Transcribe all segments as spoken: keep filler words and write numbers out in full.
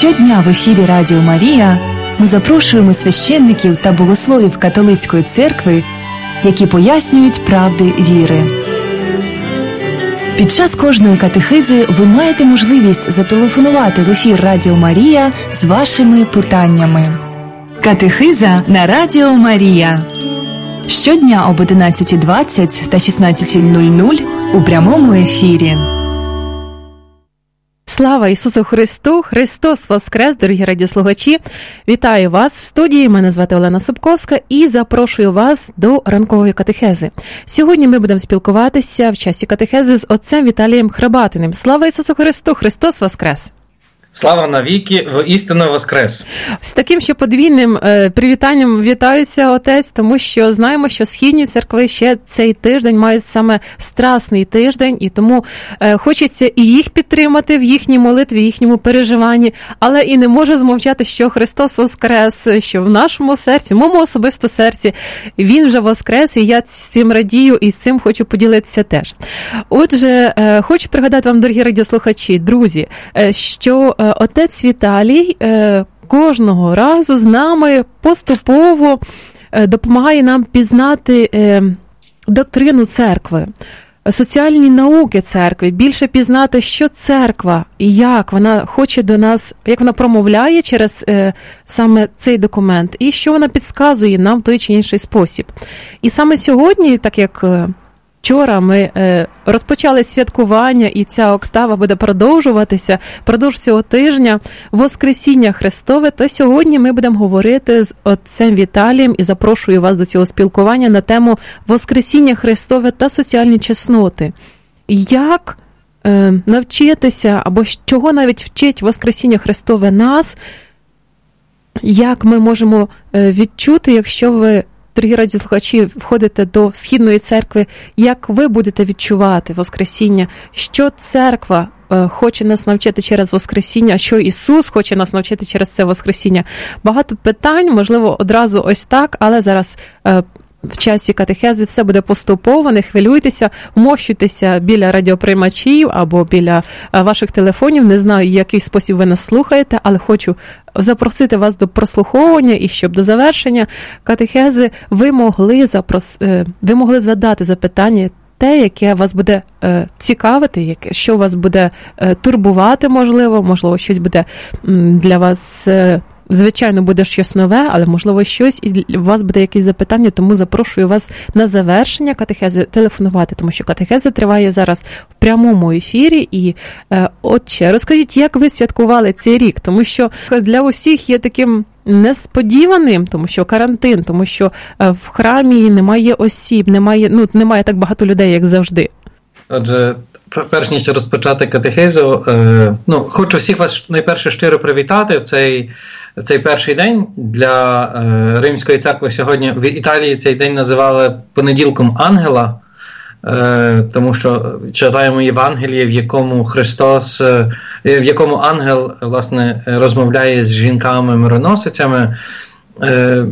Щодня в ефірі Радіо Марія ми запрошуємо священників та богословів католицької церкви, які пояснюють правди віри. Під час кожної катехизи ви маєте можливість зателефонувати в ефір Радіо Марія з вашими питаннями. Катехиза на Радіо Марія. Щодня об одинадцята двадцять та шістнадцята нуль нуль у прямому ефірі. Слава Ісусу Христу! Христос Воскрес, дорогі радіослухачі! Вітаю вас в студії, мене звати Олена Собковська і запрошую вас до ранкової катехези. Сьогодні ми будемо спілкуватися в часі катехези з отцем Віталієм Храбатиним. Слава Ісусу Христу! Христос Воскрес! Слава навіки, воістину воскрес! З таким ще подвійним е, привітанням вітаюся, отець, тому що знаємо, що східні церкви ще цей тиждень мають саме страсний тиждень, і тому е, хочеться і їх підтримати в їхній молитві, їхньому переживанні, але і не можу змовчати, що Христос Воскрес, що в нашому серці, в моєму особисто серці, Він вже воскрес, і я з цим радію, і з цим хочу поділитися теж. Отже, е, хочу пригадати вам, дорогі радіослухачі, друзі, е, що отець Віталій кожного разу з нами поступово допомагає нам пізнати доктрину церкви, соціальні науки церкви, більше пізнати, що церква і як вона хоче до нас, як вона промовляє через саме цей документ, і що вона підказує нам в той чи інший спосіб. І саме сьогодні, так як вчора ми е, розпочали святкування, і ця октава буде продовжуватися впродовж цього тижня Воскресіння Христове, то сьогодні ми будемо говорити з отцем Віталієм і запрошую вас до цього спілкування на тему Воскресіння Христове та соціальні чесноти. Як е, навчитися, або чого навіть вчить Воскресіння Христове нас, як ми можемо е, відчути, якщо ви, дорогі радіослухачі, входите до Східної церкви, як ви будете відчувати Воскресіння, що церква е, хоче нас навчити через Воскресіння, а що Ісус хоче нас навчити через це Воскресіння. Багато питань, можливо, одразу ось так, але зараз е, в часі катехези все буде поступово, не хвилюйтеся, вмощуйтеся біля радіоприймачів або біля ваших телефонів. Не знаю, в який спосіб ви нас слухаєте, але хочу запросити вас до прослуховування, і щоб до завершення катехези ви могли, запрос... ви могли задати запитання, те, яке вас буде е, цікавити, яке, що вас буде е, турбувати, можливо, можливо, щось буде м, для вас... Е, Звичайно, буде щось нове, але, можливо, щось, і у вас буде якісь запитання, тому запрошую вас на завершення катехези телефонувати, тому що катехеза триває зараз в прямому ефірі. І, е, отче, розкажіть, як ви святкували цей рік? Тому що для усіх є таким несподіваним, тому що карантин, тому що в храмі немає осіб, немає, ну, немає так багато людей, як завжди. Отже, перш ніж розпочати катехезу, е, ну, хочу всіх вас найперше щиро привітати в цей, в цей перший день для е, Римської церкви. Сьогодні в Італії цей день називали понеділком ангела, е, тому що читаємо Євангеліє, в якому Христос, е, в якому ангел, власне, розмовляє з жінками-мироносицями. Е,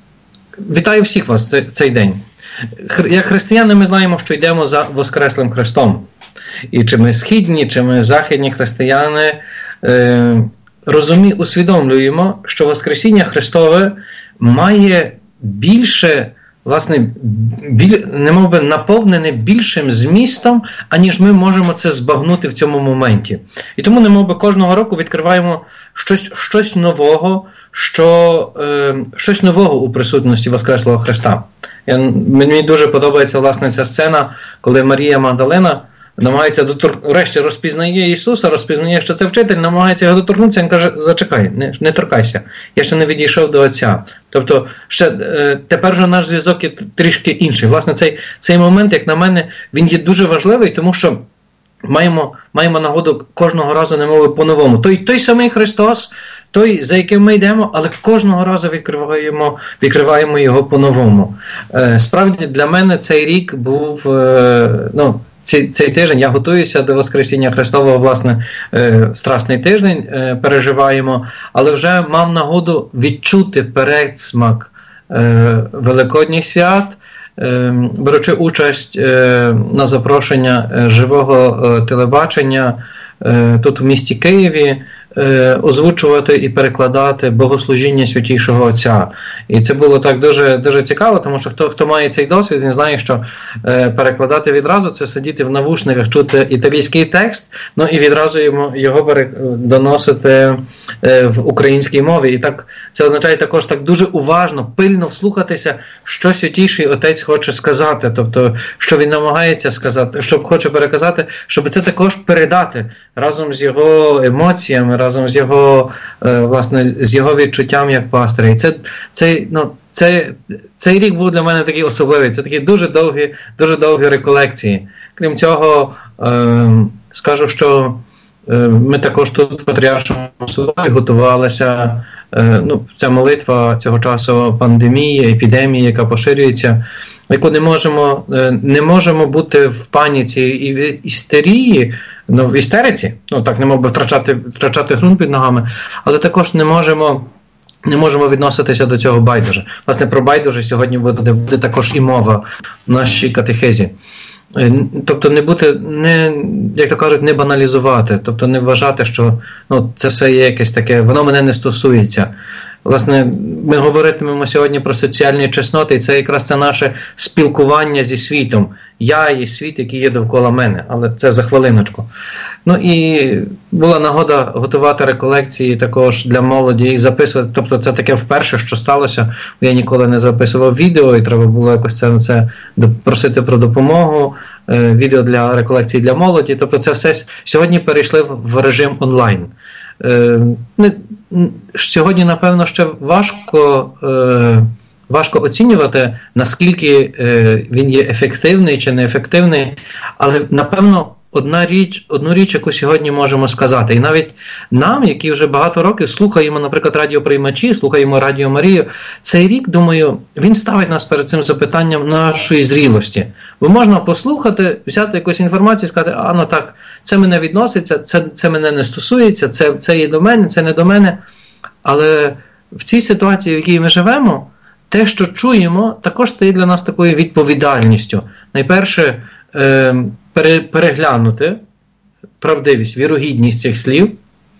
вітаю всіх вас в цей день. Як християни ми знаємо, що йдемо за Воскреслим Христом. І чи ми східні, чи ми західні християни, е, розумі, усвідомлюємо, що Воскресіння Христове має більше, власне, біль, немовби наповнене більшим змістом, аніж ми можемо це збагнути в цьому моменті. І тому немовби кожного року відкриваємо щось, щось нового, що, е, щось нового у присутності Воскреслого Христа. Я, мені дуже подобається, власне, ця сцена, коли Марія Магдалена намагається дотор... врешті розпізнає Ісуса, розпізнає, що це вчитель, намагається його доторкнутися, він каже: зачекай, не, не торкайся, я ще не відійшов до Отця. Тобто, ще, е, тепер же наш зв'язок є трішки інший. Власне, цей, цей момент, як на мене, він є дуже важливий, тому що маємо, маємо нагоду кожного разу, немови, по-новому. Той, той самий Христос, той, за яким ми йдемо, але кожного разу відкриваємо, відкриваємо його по-новому. Е, справді, для мене цей рік був, е, ну, Цей, цей тиждень я готуюся до Воскресіння Христового, власне, е, страсний тиждень е, переживаємо, але вже мав нагоду відчути передсмак е, Великодніх свят, е, беручи участь е, на запрошення живого е, телебачення е, тут в місті Києві, е, озвучувати і перекладати богослужіння Святійшого Отця. І це було так дуже, дуже цікаво, тому що хто, хто має цей досвід, він знає, що е, перекладати відразу – це сидіти в навушниках, чути італійський текст, ну і відразу йому, його перек... доносити е, в українській мові. І так це означає також так дуже уважно, пильно вслухатися, що Святійший Отець хоче сказати, тобто, що він намагається сказати, що хоче переказати, щоб це також передати разом з його емоціями, разом з його, е, власне, з його відчуттям як пастиря. І це, це, ну, це, цей рік був для мене такий особливий. Це такі дуже довгі, дуже довгі реколекції. Крім цього, е, скажу, що е, ми також тут в Патріаршому соборі готувалися. Е, ну, ця молитва цього часу пандемії, епідемії, яка поширюється, яку не можемо, е, не можемо бути в паніці і в істерії, ну, в істериці, ну так, не мов би втрачати, втрачати ґрунт під ногами, але також не можемо, не можемо відноситися до цього байдуже. Власне, про байдуже сьогодні буде, буде також і мова в нашій катехезі. Тобто не бути, не, як то кажуть, не баналізувати, тобто не вважати, що ну, це все є якесь таке, воно мене не стосується. Власне, ми говоритимемо сьогодні про соціальні чесноти, і це якраз це наше спілкування зі світом. Я і світ, який є довкола мене, але це за хвилиночку. Ну і була нагода готувати реколекції також для молоді і записувати, тобто це таке вперше, що сталося, я ніколи не записував відео, і треба було якось це, це просити про допомогу, е, відео для реколекцій для молоді, тобто це все сьогодні перейшли в, в режим онлайн. Е, не, сьогодні, напевно, ще важко, е, важко оцінювати, наскільки е, він є ефективний чи неефективний, але, напевно, одна річ, одну річ, яку сьогодні можемо сказати, і навіть нам, які вже багато років слухаємо, наприклад, радіоприймачі, слухаємо Радіо Марію, цей рік, думаю, він ставить нас перед цим запитанням нашої зрілості. Бо можна послухати, взяти якусь інформацію і сказати, а ну так, це мене відноситься, це, це мене не стосується, це, це є до мене, це не до мене. Але в цій ситуації, в якій ми живемо, те, що чуємо, також стає для нас такою відповідальністю. Найперше, е, переглянути правдивість, вірогідність цих слів,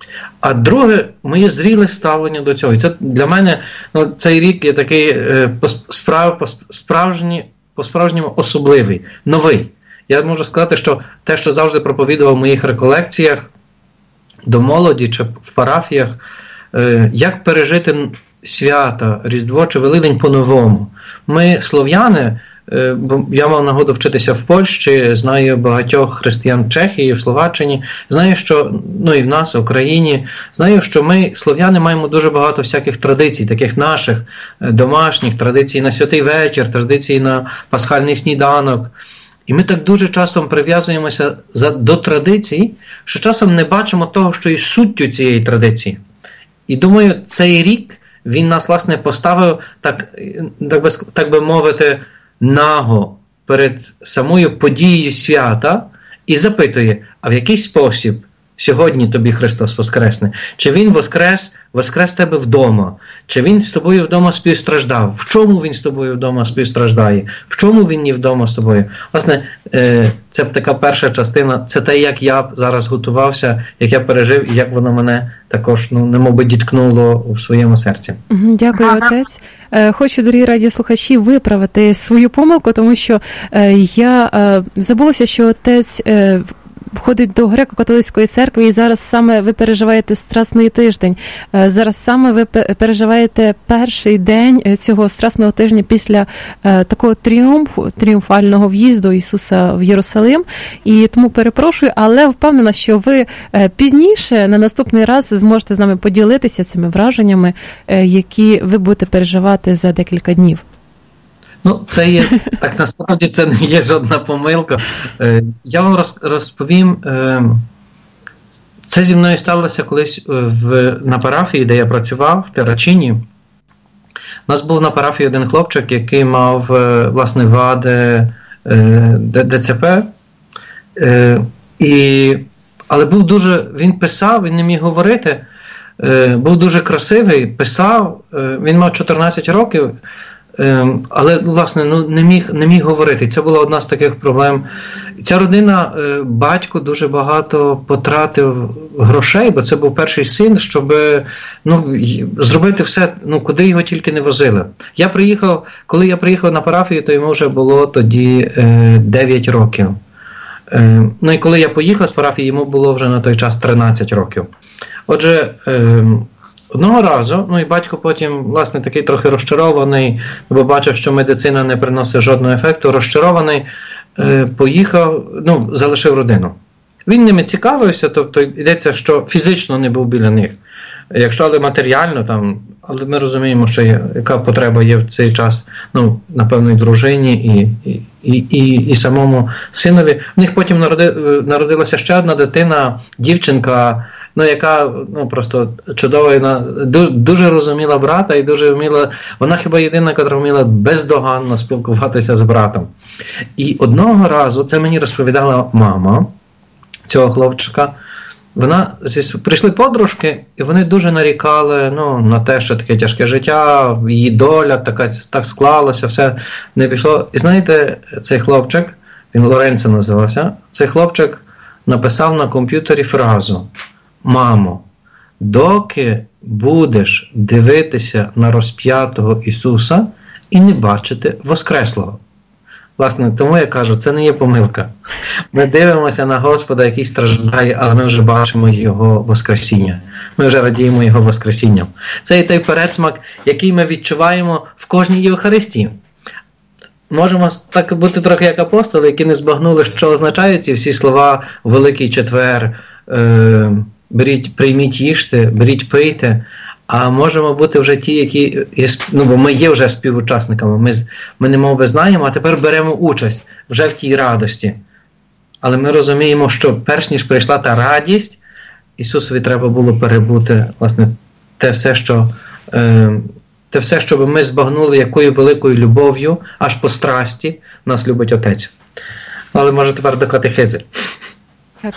а друге, моє зріле ставлення до цього. І це для мене ну, цей рік є такий е, справ, справжній, по-справжньому особливий, новий. Я можу сказати, що те, що завжди проповідував в моїх реколекціях до молоді чи в парафіях, е, як пережити свята, Різдво чи Великдень по-новому. Ми, слов'яни, бо я мав нагоду вчитися в Польщі, знаю багатьох християн в Чехії, в Словаччині, знаю, що, ну і в нас, в Україні, знаю, що ми, слов'яни, маємо дуже багато всяких традицій, таких наших домашніх, традицій на Святий Вечір, традицій на пасхальний сніданок. І ми так дуже часом прив'язуємося до традицій, що часом не бачимо того, що є суттю цієї традиції. І думаю, цей рік він нас, власне, поставив, так, так, би, так би мовити, наго перед самою подією свята і запитує, а в який спосіб сьогодні тобі Христос воскресне? Чи Він воскрес, воскрес тебе вдома? Чи Він з тобою вдома співстраждав? В чому Він з тобою вдома співстраждає? В чому Він не вдома з тобою? Власне, це така перша частина, це те, як я зараз готувався, як я пережив і як воно мене також, ну, немовби діткнуло в своєму серці. Дякую, отець. Хочу, дорогі радіослухачі, виправити свою помилку, тому що я забулася, що отець входить до греко-католицької церкви, і зараз саме ви переживаєте Страсний тиждень. Зараз саме ви переживаєте перший день цього Страсного тижня після такого тріумфу, тріумфального в'їзду Ісуса в Єрусалим. І тому перепрошую, але впевнена, що ви пізніше, на наступний раз, зможете з нами поділитися цими враженнями, які ви будете переживати за декілька днів. Ну, це є, так насправді це не є жодна помилка. Я вам розповім, це зі мною сталося колись в, на парафії, де я працював, в Террачині. У нас був на парафії один хлопчик, який мав, власне, вади ДЦП. І, але був дуже, він писав, він не міг говорити, був дуже красивий, писав, він мав чотирнадцять років, але, власне, ну, не міг, не міг говорити. Це була одна з таких проблем. Ця родина, батько дуже багато потратив грошей, бо це був перший син, щоб, ну, зробити все, ну, куди його тільки не возили. Я приїхав, коли я приїхав на парафію, то йому вже було тоді дев'ять років. Ну і коли я поїхав з парафії, йому було вже на той час тринадцять років. Отже, одного разу, ну і батько потім, власне, такий трохи розчарований, бо бачив, що медицина не приносить жодного ефекту, розчарований, поїхав, ну, залишив родину. Він ними цікавився, тобто йдеться, що фізично не був біля них. Якщо, але матеріально, там, але ми розуміємо, що є, яка потреба є в цей час, ну, напевно, і дружині, і, і, і, і самому синові. В них потім народи, народилася ще одна дитина, дівчинка, ну, яка, ну, просто чудова, дуже, дуже розуміла брата і дуже вміла, вона хіба єдина, яка вміла бездоганно спілкуватися з братом. І одного разу, це мені розповідала мама цього хлопчика, вона, прийшли подружки, і вони дуже нарікали, ну, на те, що таке тяжке життя, її доля така, так склалася, все не пішло. І знаєте, цей хлопчик, він Лоренцо називався, цей хлопчик написав на комп'ютері фразу: «Мамо, доки будеш дивитися на розп'ятого Ісуса і не бачити Воскреслого». Власне, тому я кажу, це не є помилка. Ми дивимося на Господа, який страждає, але ми вже бачимо Його Воскресіння. Ми вже радіємо Його Воскресінням. Це і той передсмак, який ми відчуваємо в кожній Євхаристії. Можемо так бути трохи як апостоли, які не збагнули, що означають ці всі слова «Великий четвер», е, «беріть, прийміть, їжте», «беріть, пийте». А можемо бути вже ті, які є, ну, бо ми є вже співучасниками, ми, ми не мов би знаємо, а тепер беремо участь вже в тій радості. Але ми розуміємо, що перш ніж прийшла та радість, Ісусові треба було перебути, власне, те все, що, е, те все, щоб ми збагнули, якою великою любов'ю, аж по страсті, нас любить Отець. Але може тепер до катехези. Так.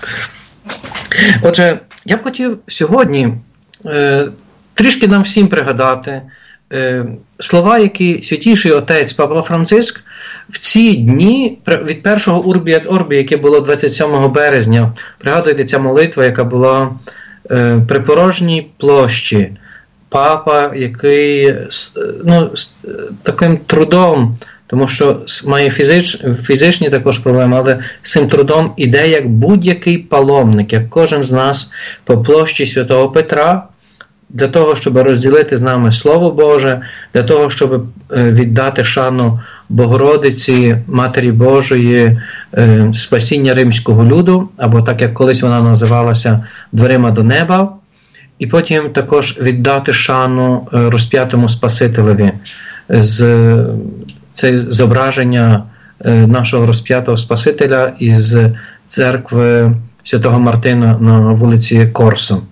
Отже, я б хотів сьогодні е, трішки нам всім пригадати е, слова, які Святійший Отець Папа Франциск в ці дні від першого Урбі ет Орбі, яке було двадцять сьомого березня, пригадуєте, ця молитва, яка була е, при порожній площі. Папа, який, ну, таким трудом, тому що має фізич, фізичні також проблеми, але з цим трудом іде як будь-який паломник, як кожен з нас по площі Святого Петра, для того, щоб розділити з нами Слово Боже, для того, щоб віддати шану Богородиці, Матері Божої, спасіння римського люду, або так, як колись вона називалася, дверима до неба, і потім також віддати шану розп'ятому Спасителеві, з це зображення нашого розп'ятого Спасителя із церкви Святого Мартина на вулиці Корсо.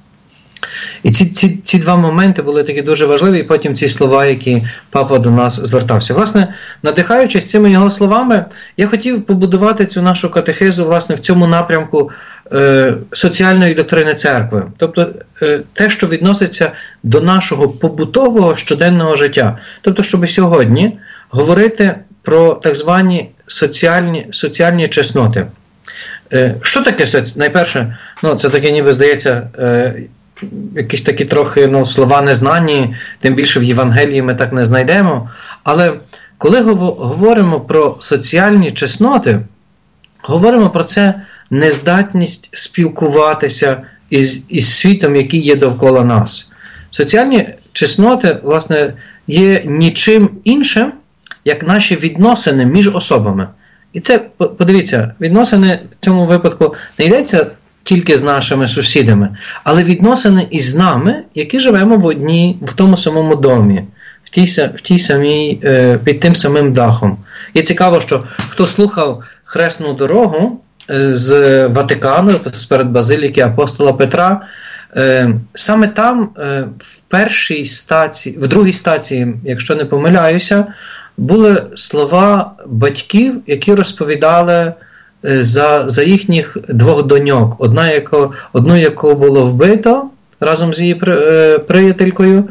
І ці, ці, ці два моменти були такі дуже важливі, і потім ці слова, які папа до нас звертався. Власне, надихаючись цими його словами, я хотів побудувати цю нашу катехизу, власне, в цьому напрямку е, соціальної доктрини церкви. Тобто, е, те, що відноситься до нашого побутового щоденного життя. Тобто, щоб сьогодні говорити про так звані соціальні, соціальні чесноти. Е, що таке, найперше, ну, це таке ніби здається, е, якісь такі трохи, ну, слова незнані, тим більше в Євангелії ми так не знайдемо. Але коли говоримо про соціальні чесноти, говоримо про це нездатність спілкуватися із, із світом, який є довкола нас. Соціальні чесноти, власне, є нічим іншим, як наші відносини між особами. І це, подивіться, відносини в цьому випадку не йдеться тільки з нашими сусідами, але відносини із нами, які живемо в одній, в тому самому домі, в тій, в тій самій, під тим самим дахом. І цікаво, що хто слухав хресну дорогу з Ватикану, перед базиліки апостола Петра, саме там, в першій стації, в другій стації, якщо не помиляюся, були слова батьків, які розповідали за, за їхніх двох доньок. Одна, яко, одну, яку було вбито разом з її приятелькою,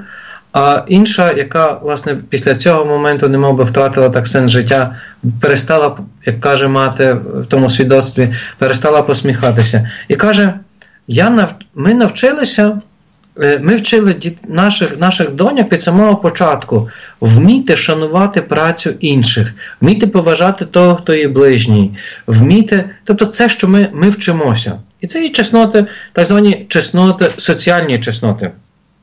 а інша, яка, власне, після цього моменту немов би втратила так сенс життя, перестала, як каже мати в тому свідоцтві, перестала посміхатися. І каже, я нав... ми навчилися, ми вчили наших, наших доньок від самого початку вміти шанувати працю інших, вміти поважати того, хто є ближній, вміти, тобто це, що ми, ми вчимося. І це є чесноти, так звані чесноти, соціальні чесноти.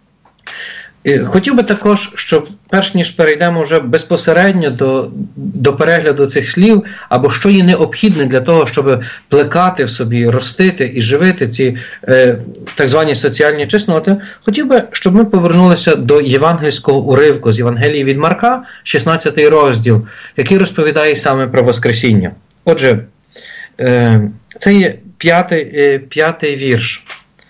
Хотів би також, щоб перш ніж перейдемо вже безпосередньо до, до перегляду цих слів, або що є необхідне для того, щоб плекати в собі, ростити і живити ці е, так звані соціальні чесноти, хотів би, щоб ми повернулися до євангельського уривку з Євангелії від Марка, шістнадцятий розділ, який розповідає саме про Воскресіння. Отже, е, це є п'ятий, е, п'ятий вірш.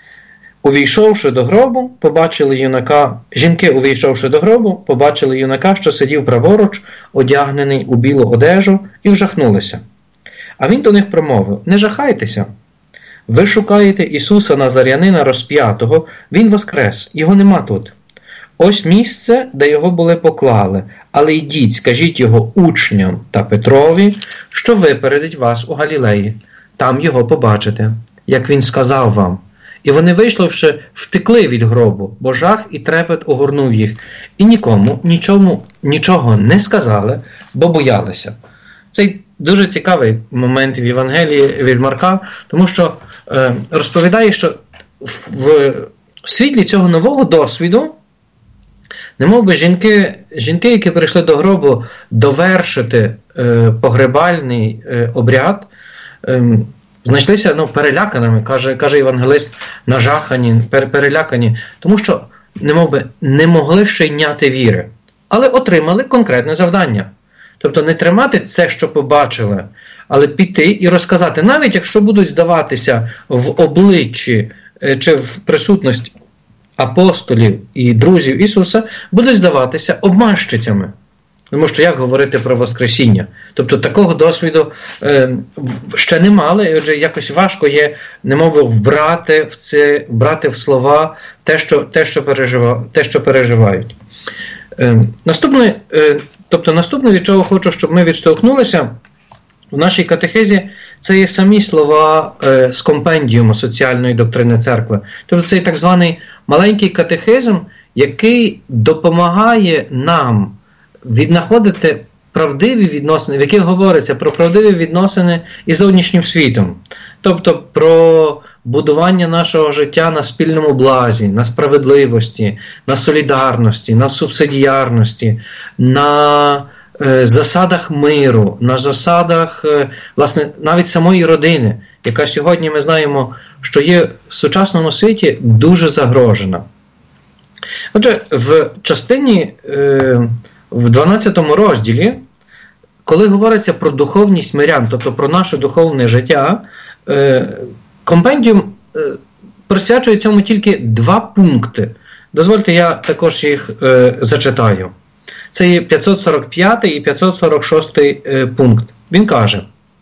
Увійшовши до гробу, побачили юнака, жінки, увійшовши до гробу, побачили юнака, що сидів праворуч, одягнений у білу одежу, і вжахнулися. А він до них промовив: «Не жахайтеся. Ви шукаєте Ісуса Назарянина розп'ятого, Він воскрес, Його нема тут. Ось місце, де Його були поклали, але йдіть, скажіть Його учням та Петрові, що випередить вас у Галілеї. Там Його побачите, як Він сказав вам». І вони, вийшовши, втекли від гробу, бо жах і трепет огорнув їх, і нікому нічому, нічого не сказали, бо боялися. Це дуже цікавий момент в Євангелії від Марка, тому що е, розповідає, що в, в світлі цього нового досвіду, немов би жінки, жінки, які прийшли до гробу довершити е, погребальний е, обряд, е, знайшлися ну, переляканими, каже, каже євангелист, нажахані, пер, перелякані, тому що немов би, не могли ще йняти віри, але отримали конкретне завдання. Тобто не тримати це, що побачили, але піти і розказати, навіть якщо будуть здаватися в обличчі чи в присутності апостолів і друзів Ісуса, будуть здаватися обманщицями. Тому що як говорити про Воскресіння? Тобто такого досвіду е, ще не мали, і отже якось важко є, немов вбрати в це, вбрати в слова те, що, те, що, пережива, те, що переживають. Е, наступне, е, тобто наступне, від чого хочу, щоб ми відштовхнулися в нашій катехезі, це є самі слова е, з компендіуму соціальної доктрини церкви. Тобто це так званий маленький катехизм, який допомагає нам віднаходити правдиві відносини, в яких говориться про правдиві відносини із зовнішнім світом. Тобто про будування нашого життя на спільному блазі, на справедливості, на солідарності, на субсидіарності, на е, засадах миру, на засадах, е, власне, навіть самої родини, яка сьогодні ми знаємо, що є в сучасному світі дуже загрожена. Отже, в частині е, в дванадцятому розділі, коли говориться про духовність мирян, тобто про наше духовне життя, компендіум присвячує цьому тільки два пункти. Дозвольте, я також їх зачитаю. Це є п'ятсот сорок п'ятий і п'ятсот сорок шостий пункт. Він каже: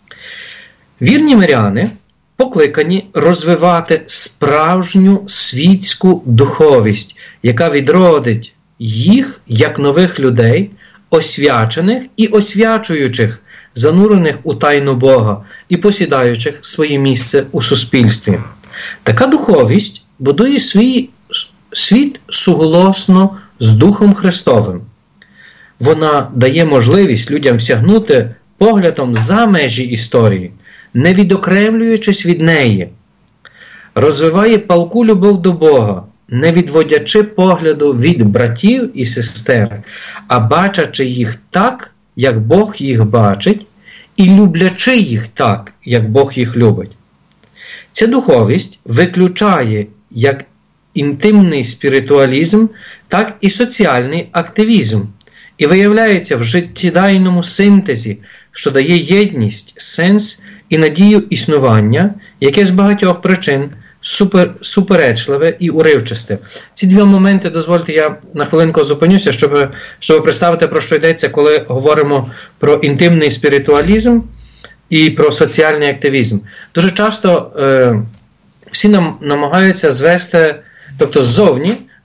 «Вірні миряни покликані розвивати справжню світську духовість, яка відродить їх як нових людей, освячених і освячуючих, занурених у тайну Бога і посідаючих своє місце у суспільстві. Така духовість будує свій світ суголосно з Духом Христовим. Вона дає можливість людям сягнути поглядом за межі історії, не відокремлюючись від неї, розвиває палку любов до Бога, не відводячи погляду від братів і сестер, а бачачи їх так, як Бог їх бачить, і люблячи їх так, як Бог їх любить. Ця духовість виключає як інтимний спіритуалізм, так і соціальний активізм, і виявляється в життєдайному синтезі, що дає єдність, сенс і надію існування, яке з багатьох причин супер, суперечливе і уривчасте». Ці два моменти, дозвольте, я на хвилинку зупинюся, щоб, щоб представити, про що йдеться, коли говоримо про інтимний спіритуалізм і про соціальний активізм. Дуже часто е, всі нам намагаються звести, тобто ззовні,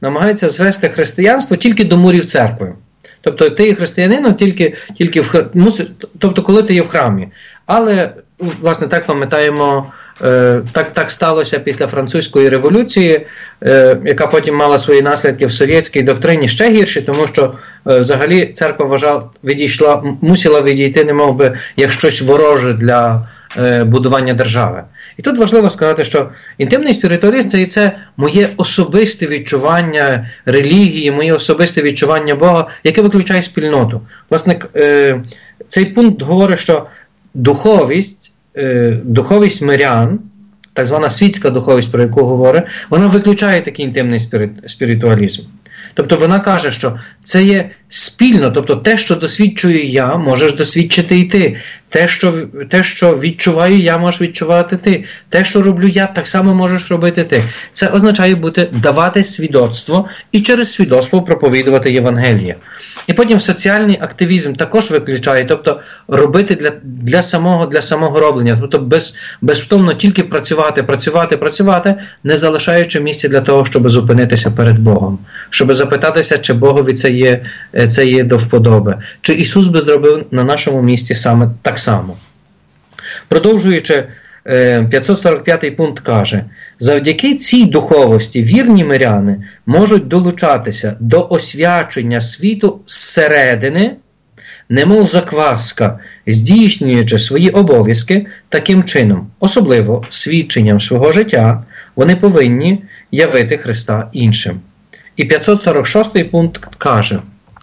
намагаються звести християнство тільки до мурів церкви. Тобто ти є християнином тільки, тільки в, тобто коли ти є в храмі. Але, власне, так пам'ятаємо, е, так, так сталося після французької революції, е, яка потім мала свої наслідки в совєтській доктрині ще гірші, тому що е, взагалі церква вважала, відійшла, мусила відійти, немов би, як щось вороже для е, будування держави. І тут важливо сказати, що інтимний спіритуалізм – це і це моє особисте відчування релігії, моє особисте відчування Бога, яке виключає спільноту. Власне, е, цей пункт говорить, що духовість, е, духовість мирян, так звана світська духовість, про яку говорить, вона виключає такий інтимний спіритуалізм. Тобто вона каже, що це є спільно, тобто те, що досвідчую я, можеш досвідчити і ти. Те, що, те, що відчуваю я, можеш відчувати ти. Те, що роблю я, так само можеш робити ти. Це означає бути, давати свідоцтво і через свідоцтво проповідувати Євангеліє. І потім соціальний активізм також виключає, тобто робити для, для, самого, для самого роблення, тобто без, безвтомно тільки працювати, працювати, працювати, не залишаючи місця для того, щоб зупинитися перед Богом, щоб запитатися, чи Богові це є, це є до вподоби, чи Ісус би зробив на нашому місці саме так само. Продовжуючи, п'ятсот сорок п'ятий пункт каже: завдяки цій духовості вірні миряни можуть долучатися до освячення світу зсередини, немов закваска, здійснюючи свої обов'язки таким чином, особливо свідченням свого життя, вони повинні явити Христа іншим. І п'ятсот сорок шостий пункт каже: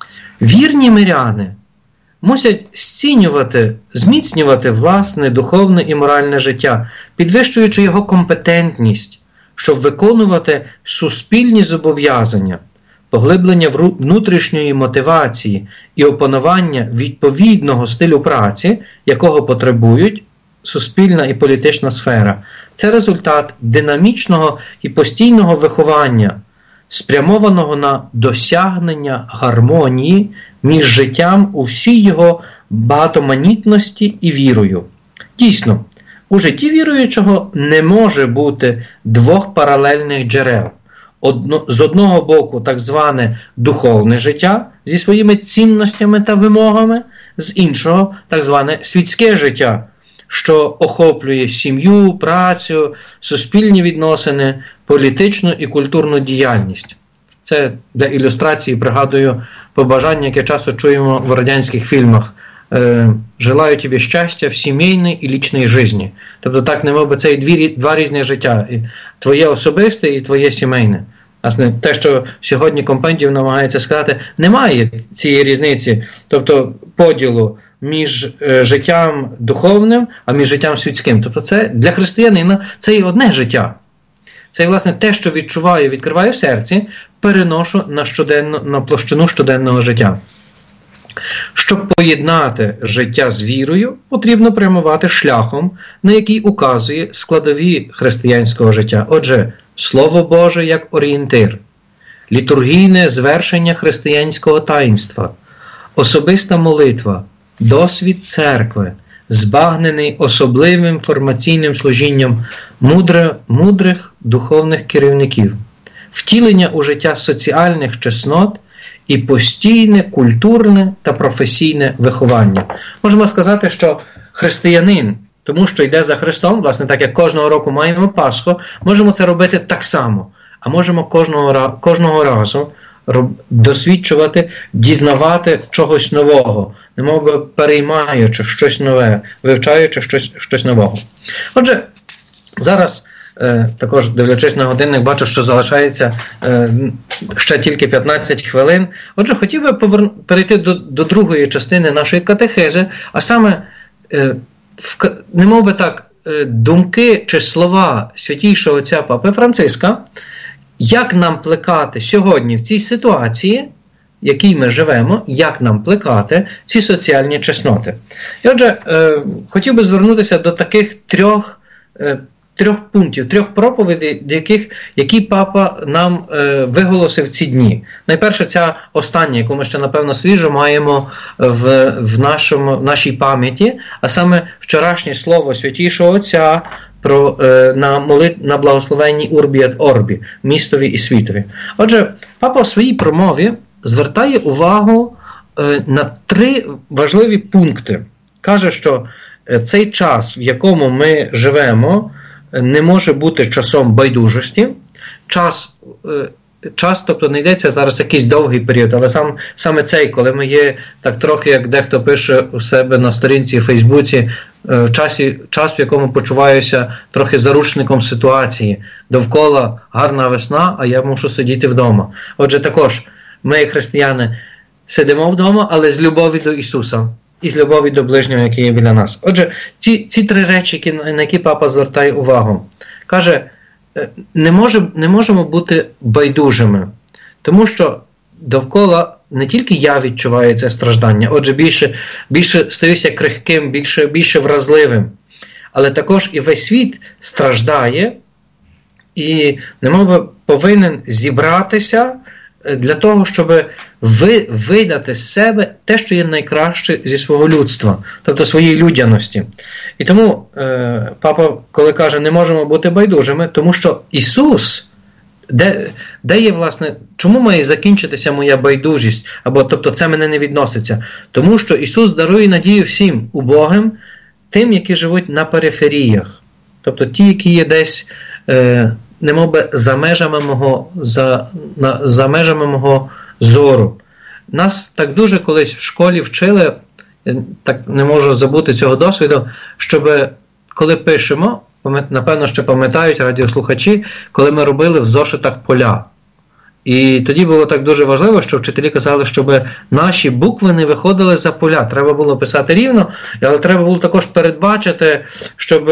вірні миряни мусять зцінювати, зміцнювати власне духовне і моральне життя, підвищуючи його компетентність, щоб виконувати суспільні зобов'язання, поглиблення внутрішньої мотивації і опанування відповідного стилю праці, якого потребують суспільна і політична сфера. Це результат динамічного і постійного виховання, спрямованого на досягнення гармонії між життям у всій його багатоманітності і вірою. Дійсно, у житті віруючого не може бути двох паралельних джерел. Одно, з одного боку так зване духовне життя зі своїми цінностями та вимогами, з іншого так зване світське життя, що охоплює сім'ю, працю, суспільні відносини, політичну і культурну діяльність. Це для ілюстрації пригадую побажання, яке часто чуємо в радянських фільмах. «Желаю тобі щастя в сімейній і лічній житті». Тобто так, немов би це і дві, два різні життя. І твоє особисте і твоє сімейне. Власне, те, що сьогодні компендіум намагається сказати, немає цієї різниці, тобто поділу між е, життям духовним, а між життям світським. Тобто це для християнина це і одне життя. Це, власне, те, що відчуваю, відкриваю в серці, переношу на, щоденно, на площину щоденного життя. Щоб поєднати життя з вірою, потрібно прямувати шляхом, на який указує складові християнського життя. Отже, Слово Боже як орієнтир, літургійне звершення християнського таїнства, особиста молитва, досвід церкви, збагнений особливим формаційним служінням мудре, мудрих духовних керівників, втілення у життя соціальних чеснот і постійне культурне та професійне виховання. Можемо сказати, що християнин, тому що йде за Христом, власне, так як кожного року маємо Пасху, можемо це робити так само, а можемо кожного, кожного разу досвідчувати, дізнавати чогось нового, немов би переймаючи щось нове, вивчаючи щось, щось нового. Отже, зараз, е, також дивлячись на годинник, бачу, що залишається е, ще тільки п'ятнадцять хвилин. Отже, хотів би повер... перейти до, до другої частини нашої катехези, а саме, е, в, немов би так, е, думки чи слова святійшого отця Папи Франциска, як нам плекати сьогодні в цій ситуації, в якій ми живемо, як нам плекати ці соціальні чесноти. І отже, е, хотів би звернутися до таких трьох, е, трьох пунктів, трьох проповідей, яких, які Папа нам е, виголосив ці дні. Найперше, ця остання, яку ми ще, напевно, свіжо маємо в, в, нашому, в нашій пам'яті, а саме вчорашнє слово Святійшого Отця про, на, молит, на благословенні Урбі ет Орбі, містові і світові. Отже, папа в своїй промові звертає увагу на три важливі пункти. Каже, що цей час, в якому ми живемо, не може бути часом байдужості. Час, час тобто не йдеться зараз якийсь довгий період, але сам, саме цей, коли ми є так трохи, як дехто пише у себе на сторінці в Фейсбуці, в часі, час, в якому почуваюся трохи заручником ситуації. Довкола гарна весна, а я мушу сидіти вдома. Отже, також ми, християни, сидимо вдома, але з любові до Ісуса і з любові до ближнього, який є біля нас. Отже, ці, ці три речі, які, на які папа звертає увагу. Каже, не, може, не можемо бути байдужими, тому що довкола не тільки я відчуваю це страждання, отже, більше, більше стаюся крихким, більше, більше вразливим, але також і весь світ страждає і немов повинен зібратися для того, щоб ви, видати з себе те, що є найкраще зі свого людства, тобто своєї людяності. І тому е, папа, коли каже, не можемо бути байдужими, тому що Ісус, де, де є, власне, чому має закінчитися моя байдужість, або, тобто, це мене не відноситься? Тому що Ісус дарує надію всім убогим, тим, які живуть на периферіях, тобто ті, які є десь е, немов би за межами мого, за, на, за межами мого зору. Нас так дуже колись в школі вчили, так не можу забути цього досвіду, щоб коли пишемо, напевно, що пам'ятають радіослухачі, коли ми робили в зошитах поля. І тоді було так дуже важливо, що вчителі казали, щоб наші букви не виходили за поля. Треба було писати рівно, але треба було також передбачити, щоб...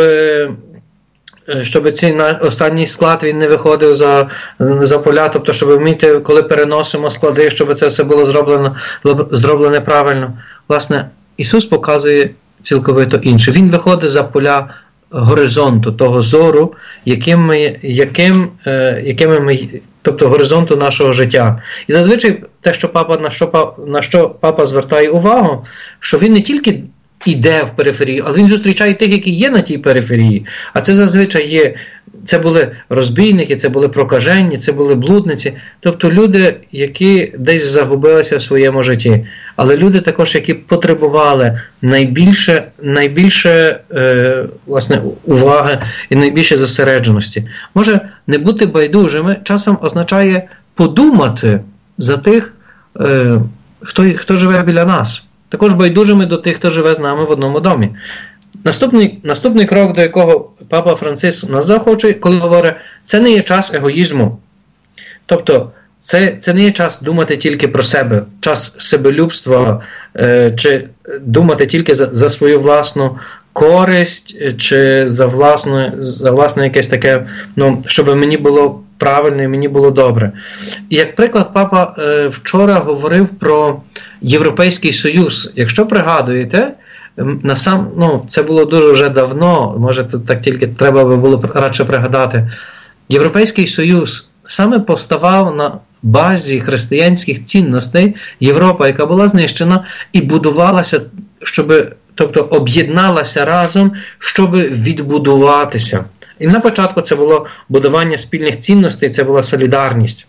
щоб цей останній склад він не виходив за, за поля, тобто, щоб вміти, коли переносимо склади, щоб це все було зроблено, зроблене правильно. Власне, Ісус показує цілковито інше. Він виходить за поля горизонту, того зору, яким ми, яким, е, якими ми, тобто горизонту нашого життя. І зазвичай те, що папа, на, що, на що папа звертає увагу, що він не тільки іде в периферію, але він зустрічає тих, які є на тій периферії. А це зазвичай є, це були розбійники, це були прокажені, це були блудниці. Тобто люди, які десь загубилися в своєму житті. Але люди також, які потребували найбільше, найбільше е, власне, уваги і найбільше зосередженості. Може, не бути байдужими часом означає подумати за тих, е, хто, хто живе біля нас. Також байдужими до тих, хто живе з нами в одному домі. Наступний, наступний крок, до якого папа Франциск нас захоче, коли говорить, це не є час егоїзму. Тобто, це, це не є час думати тільки про себе, час себелюбства, е, чи думати тільки за, за свою власну користь, чи за власне, за власне якесь таке, ну, щоб мені було правильно і мені було добре. І як приклад, папа е, вчора говорив про Європейський Союз. Якщо пригадуєте, на сам, ну, це було дуже вже давно, може так тільки треба би було радше пригадати. Європейський Союз саме повставав на базі християнських цінностей. Європа, яка була знищена, і будувалася, щоб, тобто об'єдналася разом, щоб відбудуватися. І на початку це було будування спільних цінностей, це була солідарність.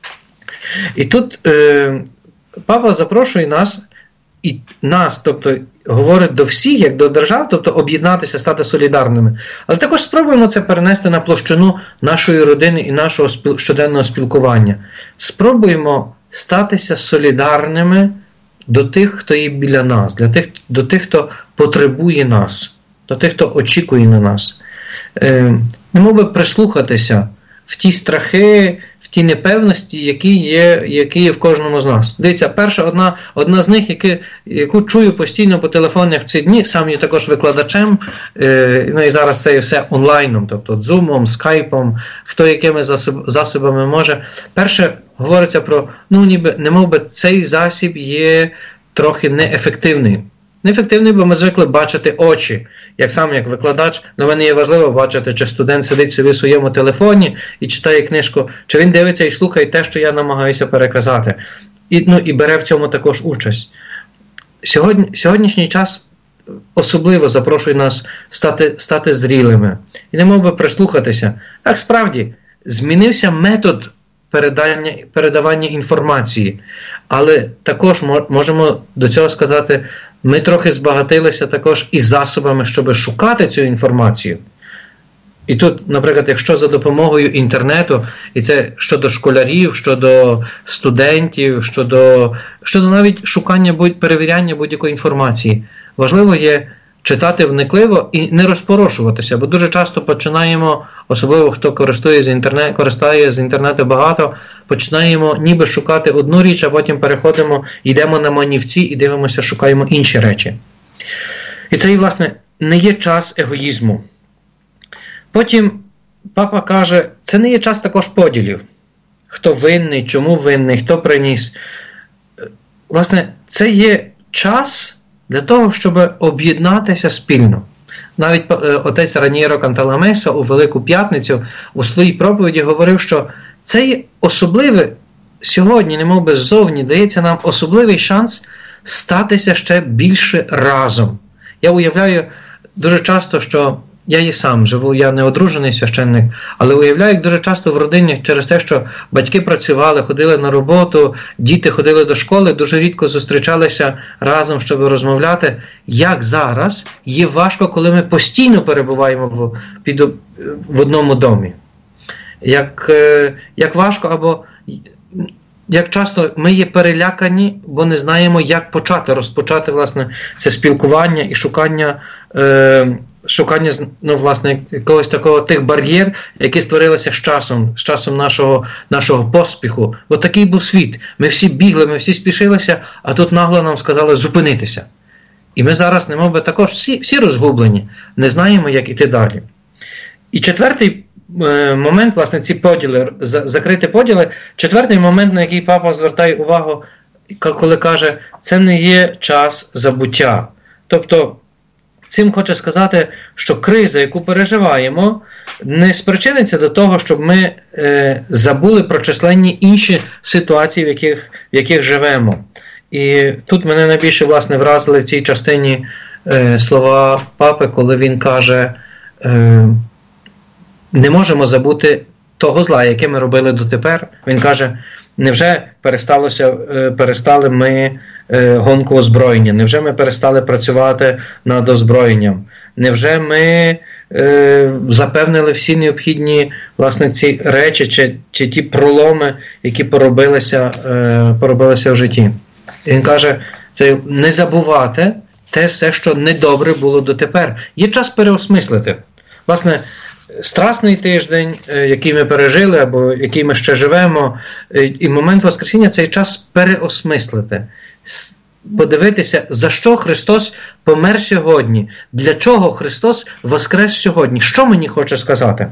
І тут е, папа запрошує нас, і нас, тобто говорить до всіх, як до держав, тобто об'єднатися, стати солідарними. Але також спробуємо це перенести на площину нашої родини і нашого спіл... щоденного спілкування. Спробуємо статися солідарними до тих, хто є біля нас, для тих, до тих, хто потребує нас, до тих, хто очікує на нас. Е, не мов би прислухатися в ті страхи, в ті непевності, які є, які є в кожному з нас. Дивіться, перша одна, одна з них, які, яку чую постійно по телефонах в ці дні, сам є також викладачем, е, ну і зараз це є все онлайном, тобто зумом, скайпом, хто якими засоб, засобами може. Перше говориться про, ну ніби, не мов би цей засіб є трохи неефективний. Неефективний, бо ми звикли бачити очі. Як сам, як викладач, для мене є важливо бачити, чи студент сидить собі в своєму телефоні і читає книжку, чи він дивиться і слухає те, що я намагаюся переказати. І, ну, і бере в цьому також участь. Сьогодні, сьогоднішній час особливо запрошує нас стати, стати зрілими. І не мов би прислухатися. Так, справді, змінився метод передання, передавання інформації. Але також можемо до цього сказати, ми трохи збагатилися також і засобами, щоб шукати цю інформацію. І тут, наприклад, якщо за допомогою інтернету, і це щодо школярів, щодо студентів, щодо, щодо навіть шукання, перевіряння будь-якої інформації, важливо є читати вникливо і не розпорошуватися, бо дуже часто починаємо, особливо хто користує з інтернету, користує з інтернету багато, починаємо ніби шукати одну річ, а потім переходимо, йдемо на манівці і дивимося, шукаємо інші речі. І це, власне, не є час егоїзму. Потім папа каже, це не є час також поділів. Хто винний, чому винний, хто приніс. Власне, це є час для того, щоб об'єднатися спільно. Навіть отець Ранієро Канталамеса у Велику П'ятницю у своїй проповіді говорив, що це є особливе, сьогодні, немов би ззовні, дається нам особливий шанс статися ще більше разом. Я уявляю дуже часто, що я і сам живу, я не одружений священник, але уявляю, як дуже часто в родині через те, що батьки працювали, ходили на роботу, діти ходили до школи, дуже рідко зустрічалися разом, щоб розмовляти. Як зараз є важко, коли ми постійно перебуваємо в, під, в одному домі. Як, як важко, або як часто ми є перелякані, бо не знаємо, як почати, розпочати, власне, це спілкування і шукання е, шукання, ну, власне, якогось такого тих бар'єр, які створилися з часом, з часом нашого, нашого поспіху. Бо такий був світ. Ми всі бігли, ми всі спішилися, а тут нагло нам сказали зупинитися. І ми зараз, немов би, також всі, всі розгублені, не знаємо, як іти далі. І четвертий е, момент, власне, ці поділи, за, закриті поділи, четвертий момент, на який папа звертає увагу, коли каже, це не є час забуття. Тобто, цим хоче сказати, що криза, яку переживаємо, не спричиниться до того, щоб ми е, забули про численні інші ситуації, в яких, в яких живемо. І тут мене найбільше, власне, вразили в цій частині е, слова папи, коли він каже, е, не можемо забути того зла, яке ми робили дотепер. Він каже, невже пересталося, е, перестали ми е, гонку озброєння, невже ми перестали працювати над озброєнням, невже ми е, запевнили всі необхідні, власне, ці речі чи, чи ті проломи, які поробилися, е, поробилися в житті. І він каже, це не забувати те все, що недобре було дотепер. Є час переосмислити. Власне, страсний тиждень, який ми пережили, або який ми ще живемо, і момент Воскресіння – це час переосмислити. Подивитися, за що Христос помер сьогодні, для чого Христос воскрес сьогодні, що мені хоче сказати.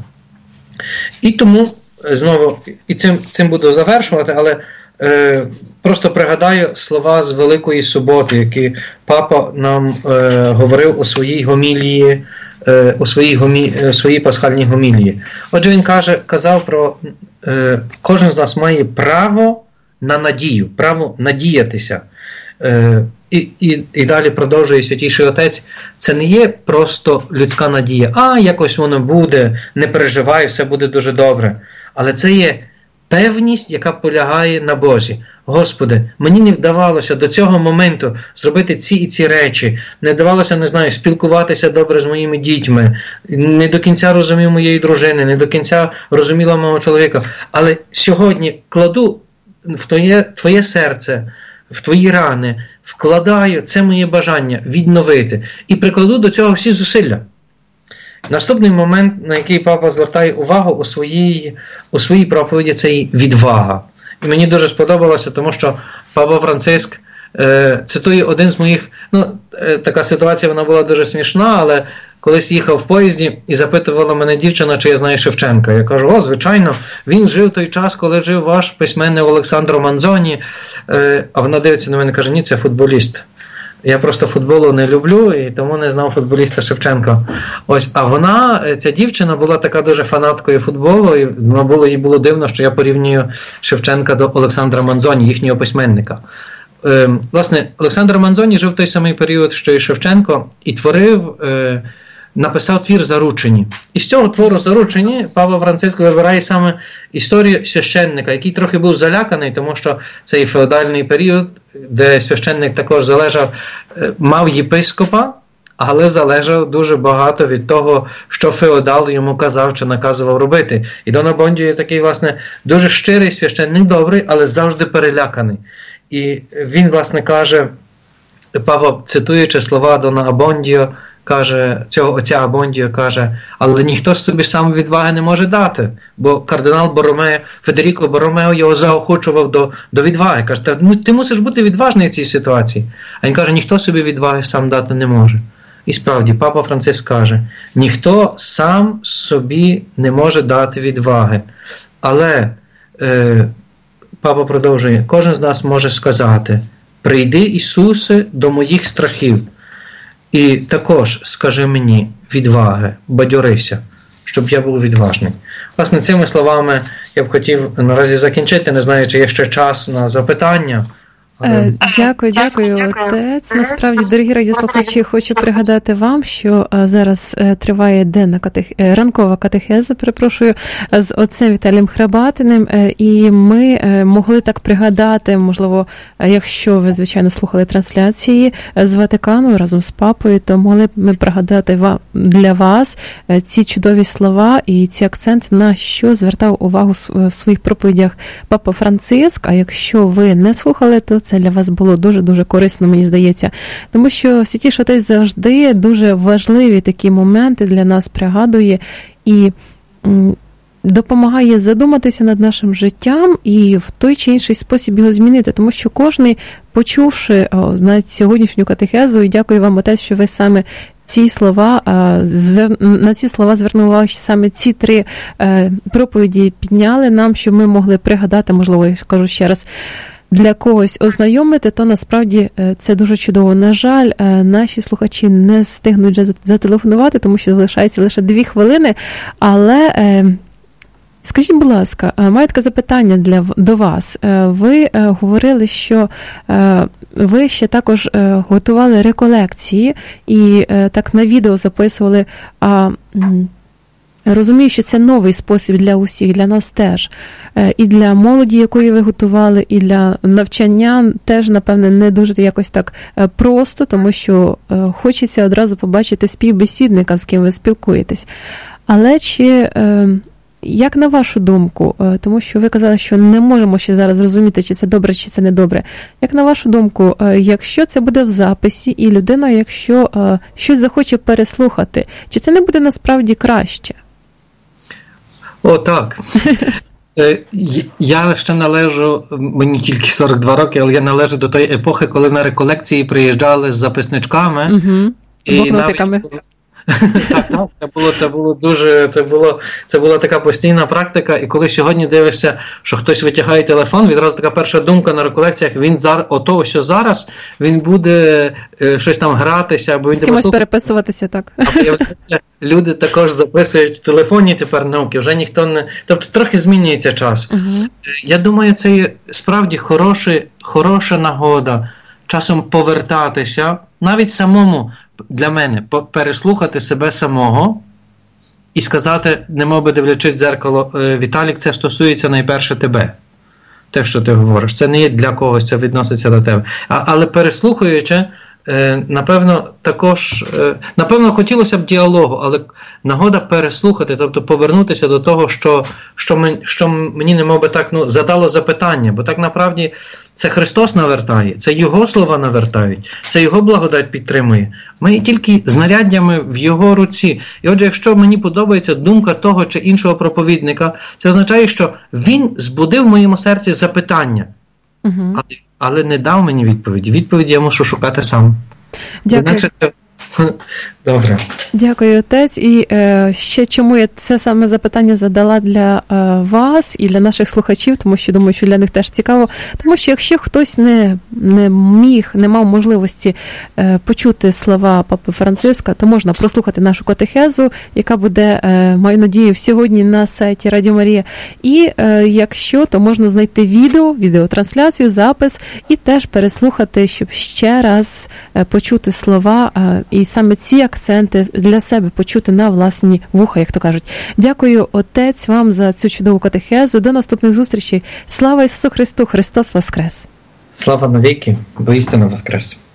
І тому, знову, і цим, цим буду завершувати, але е, просто пригадаю слова з Великої Суботи, які папа нам е, говорив у своїй гомілії, е, у своїй, гомі, у своїй пасхальній гомілії. Отже, він каже, казав про, е, кожен з нас має право на надію, право надіятися. Е, і, і, і далі продовжує Святійший Отець, це не є просто людська надія, а якось воно буде, не переживай, все буде дуже добре. Але це є певність, яка полягає на Бозі. Господи, мені не вдавалося до цього моменту зробити ці і ці речі, не вдавалося, не знаю, спілкуватися добре з моїми дітьми, не до кінця розумів моєї дружини, не до кінця розуміла мого чоловіка, але сьогодні кладу в твоє, твоє серце, в твої рани, вкладаю це моє бажання відновити і прикладу до цього всі зусилля. Наступний момент, на який папа звертає увагу у своїй, у своїй проповіді, це і відвага. І мені дуже сподобалося, тому що папа Франциск е, цитує один з моїх, ну, е, така ситуація, вона була дуже смішна, але колись їхав в поїзді і запитувала мене дівчина, чи я знаю Шевченка. Я кажу, о, звичайно, він жив той час, коли жив ваш письменник Олександро Манзоні. Е, а вона дивиться на мене і каже, ні, це футболіст. Я просто футболу не люблю, і тому не знав футболіста Шевченка. Ось, а вона, ця дівчина, була така дуже фанаткою футболу, і було, їй було дивно, що я порівнюю Шевченка до Олександра Манзоні, їхнього письменника. власне, Олександр Манзоні жив в той самий період, що і Шевченко, і творив, написав твір «Заручені». І з цього твору «Заручені» Павло Франциск вибирає саме історію священника, який трохи був заляканий, тому що цей феодальний період, де священник також залежав, мав єпископа, але залежав дуже багато від того, що феодал йому казав чи наказував робити. І Дон Абондіо є такий, власне, дуже щирий священник, добрий, але завжди переляканий. І він, власне, каже, Павло, цитуючи слова Дона Абондіо, каже, цього отця Абондіо, каже, але ніхто ж собі сам відваги не може дати, бо кардинал Боромео, Федеріко Боромео його заохочував до, до відваги. Каже, ти мусиш бути відважний в цій ситуації. А він каже, ніхто собі відваги сам дати не може. І справді, Папа Франциск каже, ніхто сам собі не може дати відваги. Але, е, Папа продовжує, кожен з нас може сказати, прийди, Ісусе, до моїх страхів. І також скажи мені відваги, бадьорися, щоб я був відважний. Власне, цими словами я б хотів наразі закінчити, не знаю, чи є ще час на запитання. Але... Дякую, дякую, отець. Насправді, дорогі радіослухачі, хочу пригадати вам, що зараз триває денна катех... ранкова катехеза, перепрошую, з отцем Віталієм Храбатиним, і ми могли так пригадати, можливо, якщо ви, звичайно, слухали трансляції з Ватикану разом з папою, то могли б ми пригадати вам, для вас ці чудові слова і ці акценти, на що звертав увагу в своїх проповідях Папа Франциск, а якщо ви не слухали, то це для вас було дуже-дуже корисно, мені здається. Тому що Святіший Отець завжди дуже важливі такі моменти для нас пригадує і допомагає задуматися над нашим життям і в той чи інший спосіб його змінити. Тому що кожний, почувши о, знаєте, сьогоднішню катехезу, і дякую вам, Отець, що ви саме ці слова, на ці слова звернули увагу, що саме ці три проповіді підняли нам, щоб ми могли пригадати, можливо, я кажу ще раз, для когось ознайомити, то насправді це дуже чудово. На жаль, наші слухачі не встигнуть вже зателефонувати, тому що залишається лише дві хвилини, але скажіть, будь ласка, маю таке запитання для, до вас. Ви говорили, що ви ще також готували реколекції і так на відео записували, а розумію, що це новий спосіб для усіх, для нас теж. І для молоді, якої ви готували, і для навчання теж, напевне, не дуже якось так просто, тому що хочеться одразу побачити співбесідника, з ким ви спілкуєтесь. Але чи, як на вашу думку, тому що ви казали, що не можемо ще зараз зрозуміти, чи це добре, чи це не добре. Як на вашу думку, якщо це буде в записі, і людина, якщо щось захоче переслухати, чи це не буде насправді краще? О, так. Я ще належу, мені тільки сорок два роки, але я належу до тої епохи, коли на реколекції приїжджали з записничками. Угу. І навіть... Так, так, це було, це було дуже, це було, це була така постійна практика, і коли сьогодні дивишся, що хтось витягає телефон, відразу така перша думка на реколекціях, він зараз, ото, що зараз, він буде е, щось там гратися, або він з кимось переписуватися, так. Або люди також записують в телефоні тепер науки, вже ніхто не, тобто трохи змінюється час. Угу. Я думаю, це є справді хороша, хороша нагода часом повертатися, навіть самому, для мене, переслухати себе самого і сказати, немов би дивлячись в дзеркало, Віталік, це стосується найперше тебе. Те, що ти говориш. Це не є для когось, це відноситься до тебе. А, але переслухаючи, напевно, також, напевно, хотілося б діалогу, але нагода переслухати, тобто повернутися до того, що, що, мен, що мені немов би так, ну, задало запитання, бо так направді це Христос навертає, це Його слова навертають, це Його благодать підтримує. Ми тільки знаряддями в Його руці. І отже, якщо мені подобається думка того чи іншого проповідника, це означає, що він збудив в моєму серці запитання. Угу. Але, але не дав мені відповіді. Відповіді я мушу шукати сам. Дякую. Інакше це Добре. Дякую, отець. І е, ще чому я це саме запитання задала для е, вас і для наших слухачів, тому що думаю, що для них теж цікаво. Тому що якщо хтось не, не міг, не мав можливості е, почути слова Папи Франциска, то можна прослухати нашу катехезу, яка буде, е, маю надію, сьогодні на сайті Радіо Марія. І е, якщо, то можна знайти відео, відеотрансляцію, запис і теж переслухати, щоб ще раз е, почути слова е, і саме ці акценти для себе почути на власні вуха, як то кажуть. Дякую, отець, вам за цю чудову катехезу. До наступних зустрічей. Слава Ісусу Христу! Христос Воскрес! Слава навіки, бо істина воскрес!